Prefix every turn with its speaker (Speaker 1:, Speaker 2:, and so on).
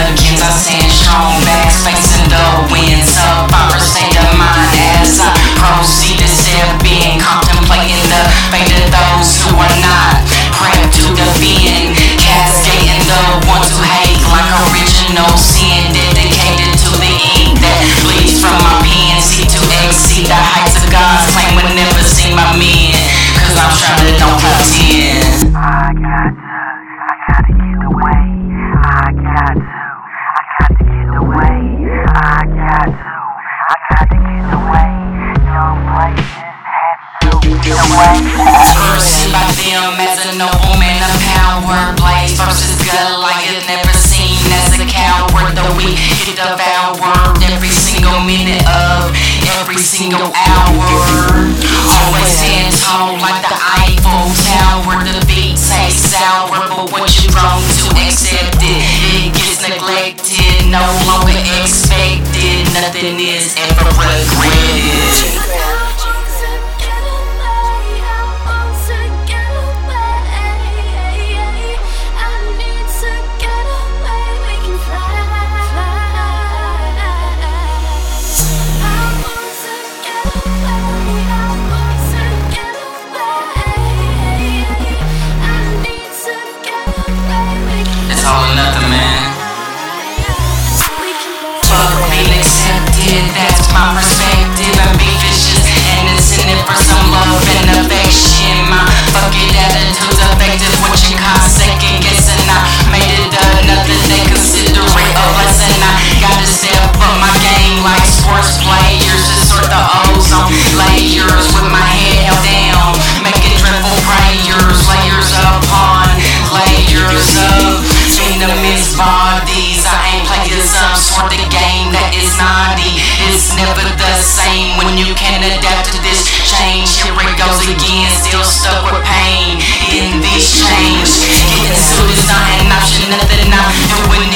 Speaker 1: begins, I stand strong, fast facing the winds of my state of mind as I proceed to step in, contemplating the fate of those who are not prepped to defend, cascading the ones who hate like original sin, dedicated to the ink that bleeds from my pen, seek to exceed the heights of God's claim will never see my men, cause I'm trying to don't pretend. I gotta get away. I got to get away. I got to get away. No places have to get away. Cursed by them as a nobleman of power, blaze versus Goliath, never seen as a coward. The weak get devoured every single minute of every single hour. Always stand tall like the Eiffel Tower. The beat tastes sour, but once you grown to accept it, it gets neglected, no longer expected. Nothing is ever regretted. It's all or nothing, man. Fuck being accepted, that's my perspective. And be vicious and incentive for some love and affection. My fucking attitude's effective, what you call second guessing. I made it another day, consider it a blessing. I gotta step up my game like sports players to sort the ozone layers with my head held down, making dreadful prayers, layers upon layers of venomous bodies. I ain't playing some sort of game that is naughty. It's never the same when you can't adapt to this change. Here it goes again, still stuck with pain in these chains. Getting sued is not an option, nothing I'm doing